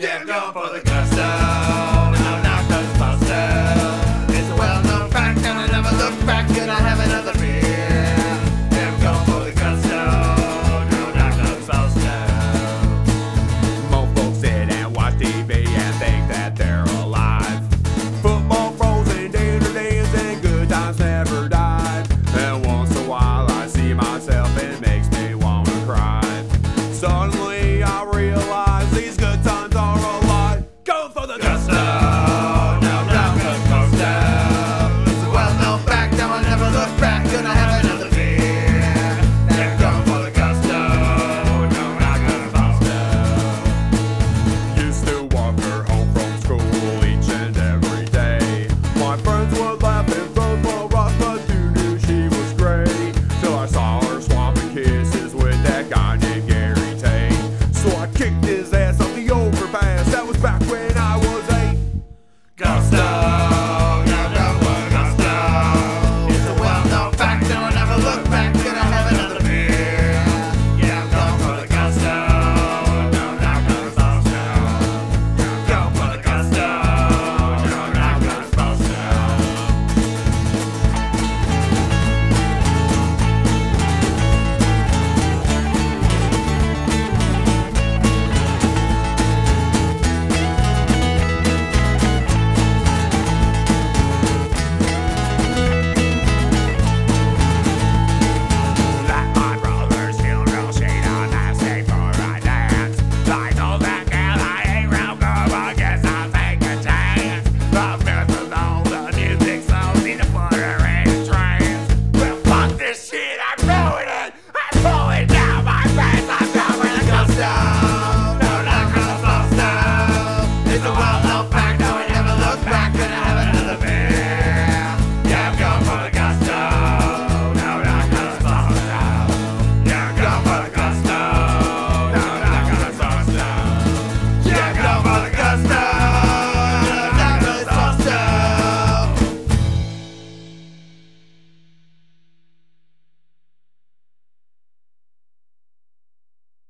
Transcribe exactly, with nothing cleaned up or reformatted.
Yeah, I'm going for the gusto. No, not Ghostbusters. It's a well-known fact, and I never look back, and I have another beer. Yeah, I'm going for the gusto. No, not Ghostbusters. Most folks sit and watch T V and think that they're alive. Football frozen, danger days, and good times never die. And once in a while I see myself, it makes me wanna cry. Suddenly I realize these good times are a lie. Go for the Gusto. No, not Ghostbusters. It's a well-known fact, and I never look back, and I have another beer. Yeah, I'm going for the gusto. No, not Ghostbusters. Used to walk her home from school each and every day. My friends would laugh and throw my rocks, but you knew she was great. Till I saw her swapping kisses with that guy named Gary Tate. So I kicked his ass.